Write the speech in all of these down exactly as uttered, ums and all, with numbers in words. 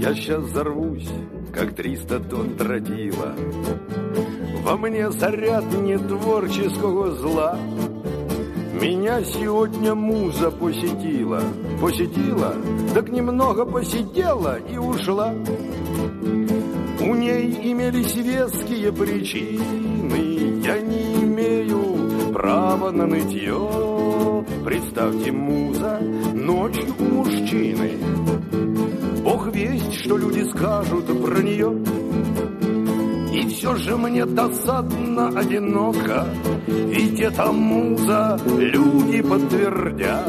Я сейчас взорвусь, как триста тонн тротила. Во мне заряд не творческого зла. Меня сегодня муза посетила. Посетила, так немного посидела и ушла. У ней имелись веские причины. Я не имею права на нытье. Представьте, муза ночью у мужчины. Бог весть, что люди скажут про нее. И все же мне досадно одиноко, ведь эта муза, люди подтвердят,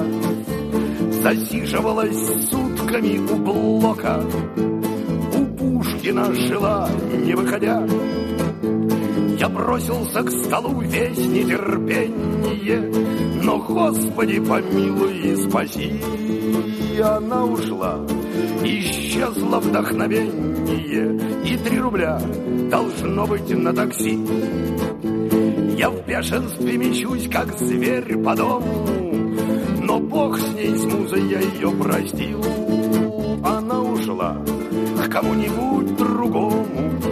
засиживалась сутками у блока, у Пушкина жила, не выходя. Я бросился к столу весь нетерпенье, но, Господи, помилуй и спаси. И она ушла, исчезло вдохновенье, и три рубля должно быть на такси. Я в бешенстве мечусь, как зверь по дому, но Бог с ней, с музой, я ее простил. Она ушла к кому-нибудь другому.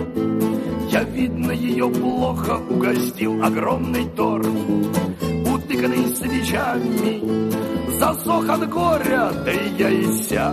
Я, видно, ее плохо угостил. Огромный торт, утыканный свечами, засох от горя, да и я иссяк.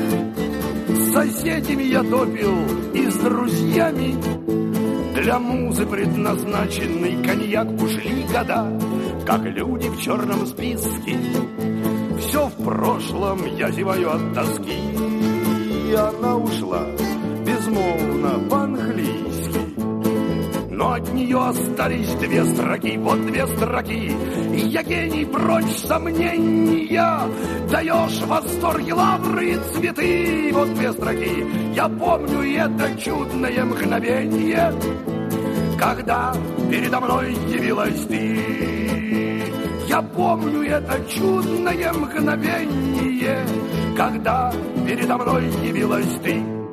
С соседями я топил и с друзьями. Для музы предназначенный коньяк. Ушли года, как люди в черном списке. Все в прошлом, я зеваю от тоски. И она ушла безмолвно по-английски. Но от нее остались две строки, вот две строки. Я гений, прочь сомнения, даешь в восторге лавры и цветы. Вот две строки, я помню это чудное мгновенье, когда передо мной явилась ты. Я помню это чудное мгновенье, когда передо мной явилась ты.